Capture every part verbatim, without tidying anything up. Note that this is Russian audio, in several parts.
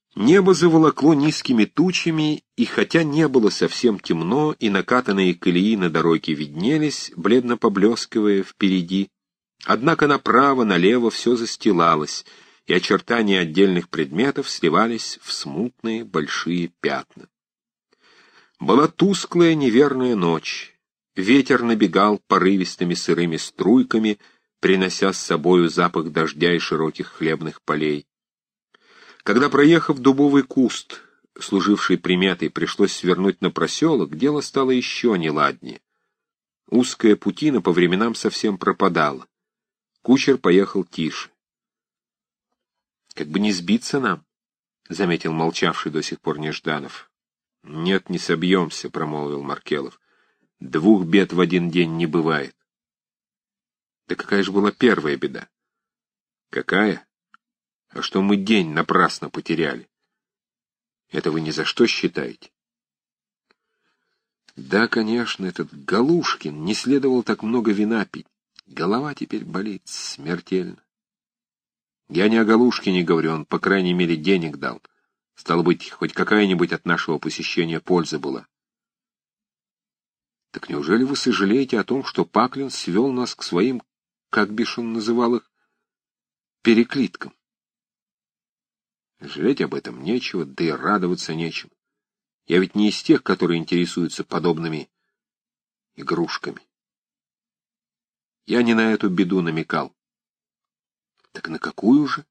Небо заволокло низкими тучами, и хотя не было совсем темно, и накатанные колеи на дороге виднелись, бледно поблескивая впереди, однако направо, налево все застилалось, и очертания отдельных предметов сливались в смутные большие пятна. Была тусклая неверная ночь. Ветер набегал порывистыми сырыми струйками, принося с собою запах дождя и широких хлебных полей. Когда, проехав дубовый куст, служивший приметой, пришлось свернуть на проселок, дело стало еще неладнее. Узкая путина по временам совсем пропадала. Кучер поехал тише. «Как бы не сбиться нам», — заметил молчавший до сих пор Нежданов. «Нет, не собьемся», — промолвил Маркелов. «Двух бед в один день не бывает». «Да какая же была первая беда?» «Какая? А что мы день напрасно потеряли? Это вы ни за что считаете?» «Да, конечно, этот Галушкин не следовало так много вина пить. Голова теперь болит смертельно. Я не о Галушкине говорю, он, по крайней мере, денег дал. Стало быть, хоть какая-нибудь от нашего посещения польза была». «Так неужели вы сожалеете о том, что Паклин свел нас к своим, как бишь он называл их, переклиткам?» «Жалеть об этом нечего, да и радоваться нечем. Я ведь не из тех, которые интересуются подобными игрушками. Я не на эту беду намекал». «Так на какую же?»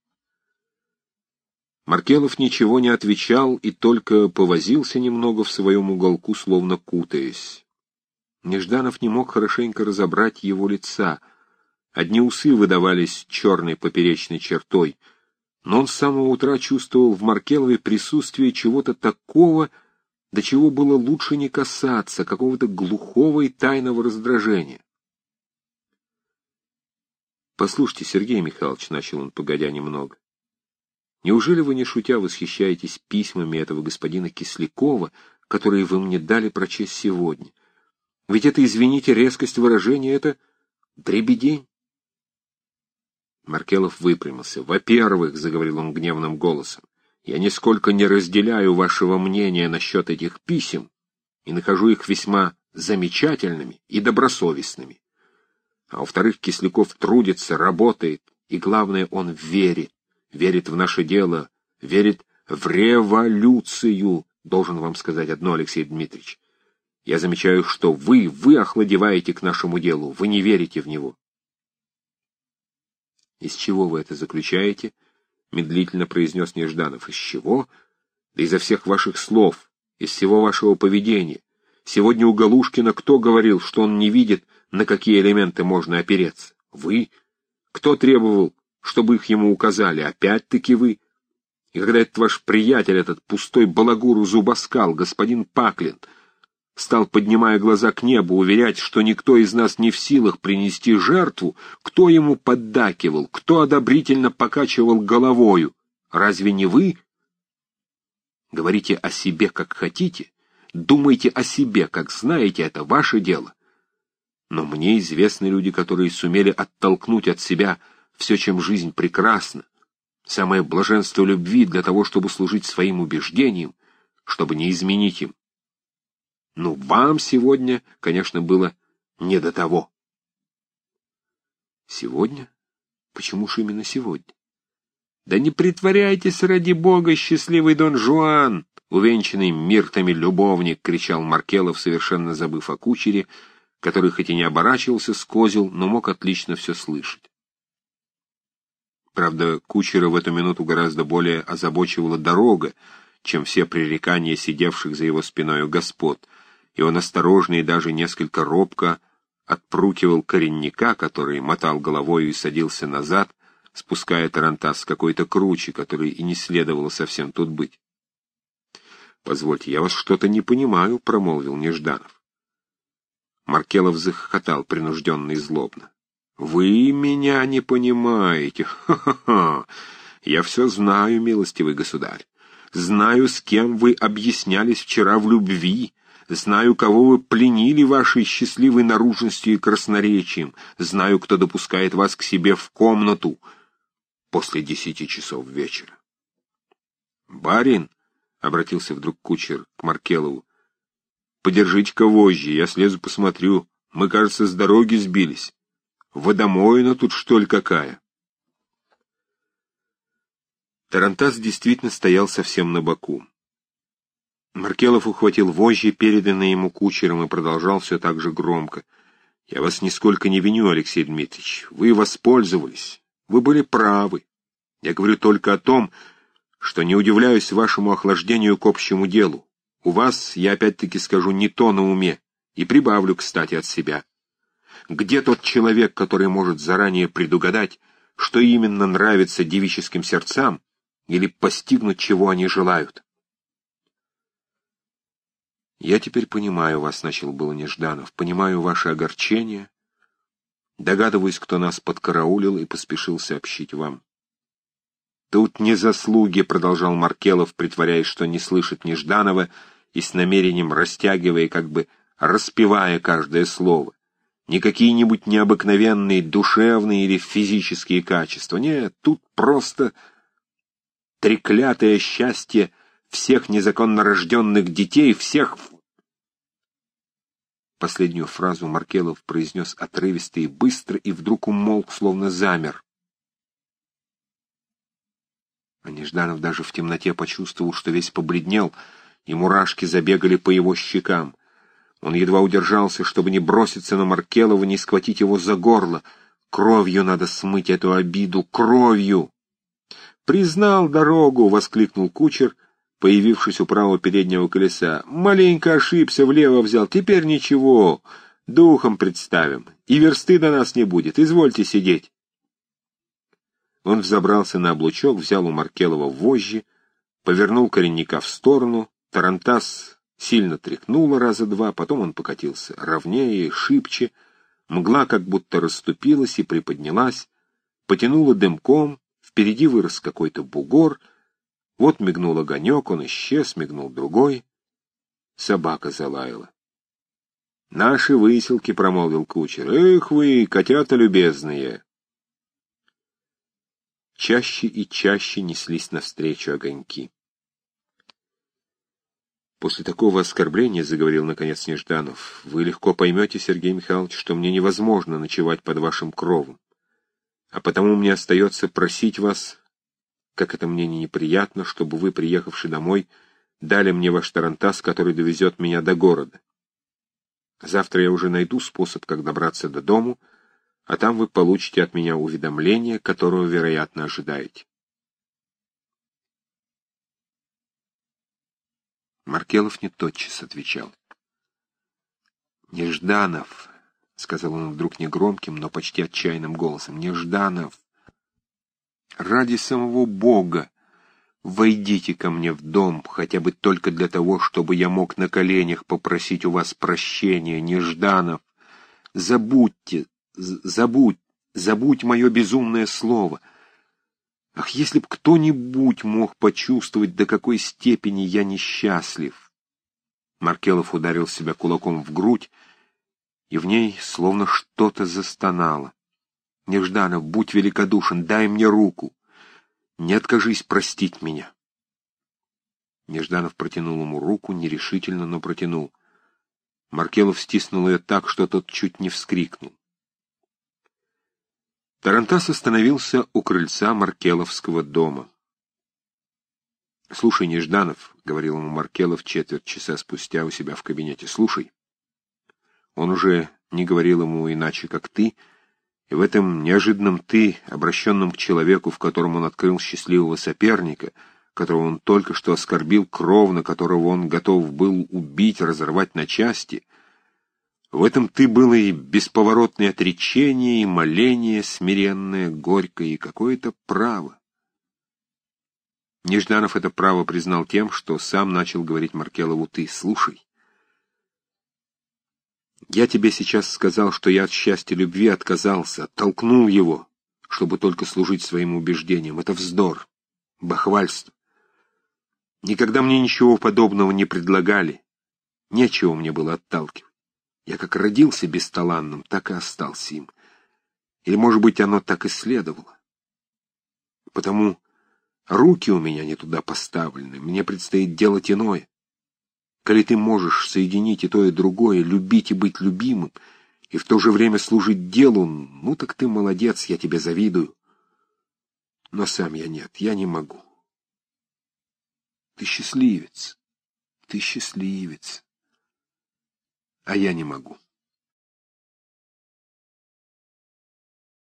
Маркелов ничего не отвечал и только повозился немного в своем уголку, словно кутаясь. Нежданов не мог хорошенько разобрать его лица. Одни усы выдавались черной поперечной чертой, но он с самого утра чувствовал в Маркелове присутствие чего-то такого, до чего было лучше не касаться, какого-то глухого и тайного раздражения. «Послушайте, Сергей Михайлович», — начал он, погодя немного, — «неужели вы, не шутя, восхищаетесь письмами этого господина Кислякова, которые вы мне дали прочесть сегодня? Ведь это, извините, резкость выражения, это дребедень». Маркелов выпрямился. «Во-первых, — заговорил он гневным голосом, — я нисколько не разделяю вашего мнения насчет этих писем и нахожу их весьма замечательными и добросовестными. А во-вторых, Кисляков трудится, работает, и, главное, он верит, верит в наше дело, верит в революцию. Должен вам сказать одно, Алексей Дмитриевич. Я замечаю, что вы, вы охладеваете к нашему делу, вы не верите в него». «Из чего вы это заключаете?» — медлительно произнес Нежданов. «Из чего? Да изо всех ваших слов, из всего вашего поведения. Сегодня у Галушкина кто говорил, что он не видит, на какие элементы можно опереться? Вы. Кто требовал, чтобы их ему указали? Опять-таки вы. И когда этот ваш приятель, этот пустой балагур зубоскал, господин Паклин, стал, поднимая глаза к небу, уверять, что никто из нас не в силах принести жертву, кто ему поддакивал, кто одобрительно покачивал головою? Разве не вы? Говорите о себе, как хотите, думайте о себе, как знаете, это ваше дело. Но мне известны люди, которые сумели оттолкнуть от себя все, чем жизнь прекрасна, самое блаженство любви для того, чтобы служить своим убеждениям, чтобы не изменить им. Ну, вам сегодня, конечно, было не до того». «Сегодня? Почему же именно сегодня?» «Да не притворяйтесь, ради бога, счастливый Дон Жуан, увенчанный миртами любовник», — кричал Маркелов, совершенно забыв о кучере, который хоть и не оборачивался с козел, но мог отлично все слышать. Правда, кучера в эту минуту гораздо более озабочивала дорога, чем все пререкания сидевших за его спиною господ, и он осторожно и даже несколько робко отпрукивал коренника, который мотал головою и садился назад, спуская тарантас с какой-то кручи, которой и не следовало совсем тут быть. «Позвольте, я вас что-то не понимаю», — промолвил Нежданов. Маркелов захохотал принужденно и злобно. «Вы меня не понимаете! Ха-ха-ха! Я все знаю, милостивый государь. Знаю, с кем вы объяснялись вчера в любви. Знаю, кого вы пленили вашей счастливой наружностью и красноречием. Знаю, кто допускает вас к себе в комнату после десяти часов вечера. «Барин», — обратился вдруг кучер к Маркелову, — «подержите-ка вожжи, я слезу посмотрю. Мы, кажется, с дороги сбились. Водомоина тут, что ли, какая?» Тарантас действительно стоял совсем на боку. Маркелов ухватил вожжи, переданные ему кучером, и продолжал все так же громко. «Я вас нисколько не виню, Алексей Дмитриевич. Вы воспользовались. Вы были правы. Я говорю только о том, что не удивляюсь вашему охлаждению к общему делу. У вас, я опять-таки скажу, не то на уме, и прибавлю, кстати, от себя. Где тот человек, который может заранее предугадать, что именно нравится девическим сердцам, или постигнуть, чего они желают?» «Я теперь понимаю вас», — начал было Нежданов, — «понимаю ваше огорчение, догадываюсь, кто нас подкараулил и поспешил сообщить вам». «Тут не заслуги», — продолжал Маркелов, притворяясь, что не слышит Нежданова, и с намерением растягивая, как бы распевая каждое слово. «Не какие-нибудь необыкновенные душевные или физические качества. Нет, тут просто треклятое счастье всех незаконно рожденных детей, всех...» Последнюю фразу Маркелов произнес отрывисто и быстро, и вдруг умолк, словно замер. А Нежданов даже в темноте почувствовал, что весь побледнел, и мурашки забегали по его щекам. Он едва удержался, чтобы не броситься на Маркелова, не схватить его за горло. Кровью надо смыть эту обиду, кровью! «Признал дорогу!» — воскликнул кучер, появившись у правого переднего колеса. «Маленько ошибся, влево взял. Теперь ничего. Духом представим. И версты до нас не будет. Извольте сидеть». Он взобрался на облучок, взял у Маркелова вожжи, повернул коренника в сторону. Тарантас сильно тряхнуло раза два, потом он покатился ровнее, шибче. Мгла как будто расступилась и приподнялась, потянула дымком. Впереди вырос какой-то бугор. Вот мигнул огонек, он исчез, мигнул другой. Собака залаяла. «Наши выселки», — промолвил кучер. «Эх вы, котята любезные!» Чаще и чаще неслись навстречу огоньки. «После такого оскорбления, — заговорил наконец Нежданов, — вы легко поймете, Сергей Михайлович, что мне невозможно ночевать под вашим кровом. А потому мне остается просить вас, как это мне не неприятно, чтобы вы, приехавши домой, дали мне ваш тарантас, который довезет меня до города. Завтра я уже найду способ, как добраться до дому, а там вы получите от меня уведомление, которого, вероятно, ожидаете». Маркелов не тотчас отвечал. «Нежданов», — сказал он вдруг негромким, но почти отчаянным голосом, — «Нежданов, ради самого Бога, войдите ко мне в дом, хотя бы только для того, чтобы я мог на коленях попросить у вас прощения. Нежданов, забудьте, забудь, забудь мое безумное слово. Ах, если б кто-нибудь мог почувствовать, до какой степени я несчастлив!» Маркелов ударил себя кулаком в грудь, и в ней словно что-то застонало. «Нежданов, будь великодушен, дай мне руку. Не откажись простить меня». Нежданов протянул ему руку, нерешительно, но протянул. Маркелов стиснул ее так, что тот чуть не вскрикнул. Тарантас остановился у крыльца Маркеловского дома. «Слушай, Нежданов, — говорил ему Маркелов четверть часа спустя у себя в кабинете, — слушай». Он уже не говорил ему иначе, как «ты», и в этом неожиданном «ты», обращенном к человеку, в котором он открыл счастливого соперника, которого он только что оскорбил кровно, которого он готов был убить, разорвать на части, в этом «ты» было и бесповоротное отречение, и моление смиренное, горькое, и какое-то право. Нежданов это право признал тем, что сам начал говорить Маркелову «ты». «Слушай, я тебе сейчас сказал, что я от счастья любви отказался, оттолкнул его, чтобы только служить своим убеждениям. Это вздор, бахвальство. Никогда мне ничего подобного не предлагали. Нечего мне было отталкивать. Я как родился бесталанным, так и остался им. Или, может быть, оно так и следовало. Потому Руки у меня не туда поставлены, мне предстоит делать иное. Коли ты можешь соединить и то, и другое, любить и быть любимым, и в то же время служить делу, ну так ты молодец, я тебе завидую. Но сам я нет, я не могу. Ты счастливец, ты счастливец, а я не могу.